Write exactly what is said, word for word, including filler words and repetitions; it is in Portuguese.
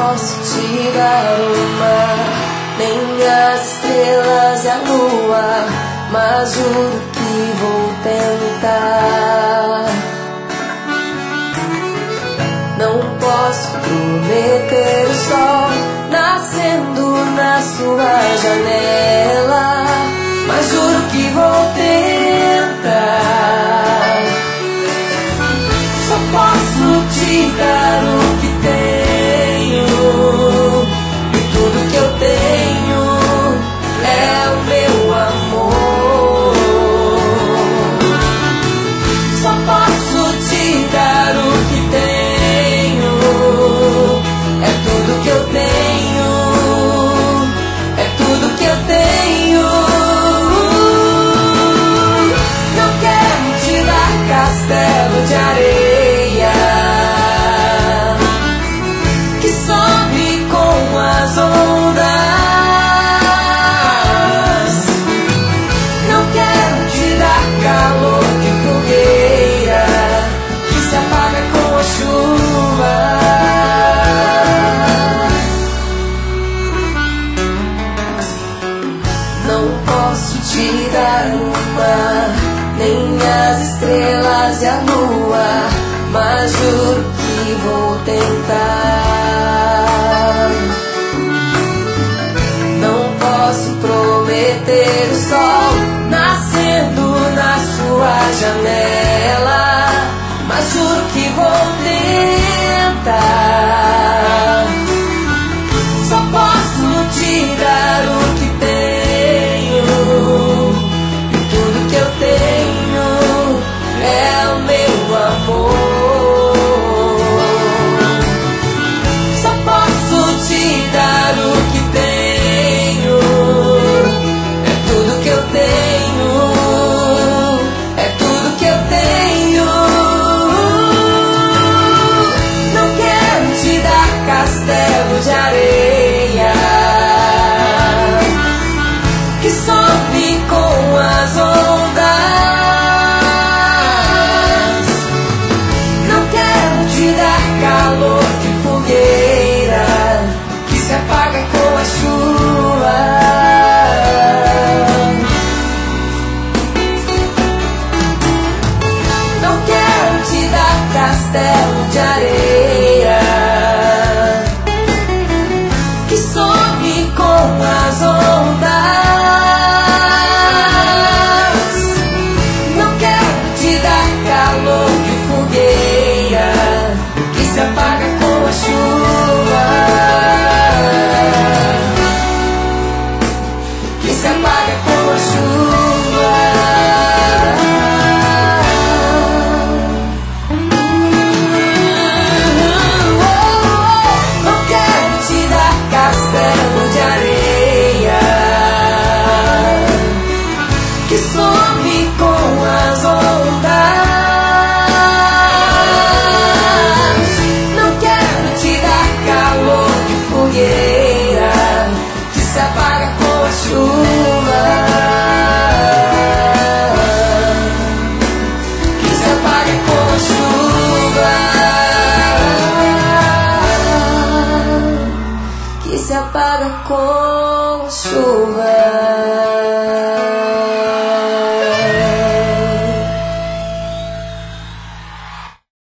posso te dar o mar, nem as estrelas e a lua, mas juro que vou tentar. Não posso prometer o sol nascendo na sua janela, mas juro que vou tentar. Só posso te dar o que tenho, e tudo que eu tenho é o meu amor. Só posso te dar o que tenho, é tudo que eu tenho, é tudo que eu tenho. Não quero te dar castelo de areia que sobe com as ondas. Não quero te dar calor de fogueira que se apaga com a chuva. Não posso te dar o mar, nem as estrelas e a lua, mas juro que vou tentar. Não posso prometer o sol nascendo na sua janela, mas juro que vou tentar. Só posso te dar o que tenho, e tudo que eu tenho é o meu amor. Só posso te dar o que tenho, é tudo que eu tenho, é tudo que eu tenho. Não quero te dar castelo de areia que sobe com as ondas. Não quero te dar calor de fogueira que se apaga com a chuva. Não quero te dar castelo de areia que sobe com as ondas. Não quero te dar calor de fogueira que se apaga com a chuva, que se apaga com a chuva. Não quero te dar castelo de areia que some com as ondas. Não quero te dar calor de fogueira que se apaga com a chuva, que se apaga com a chuva, que se apaga com a chuva.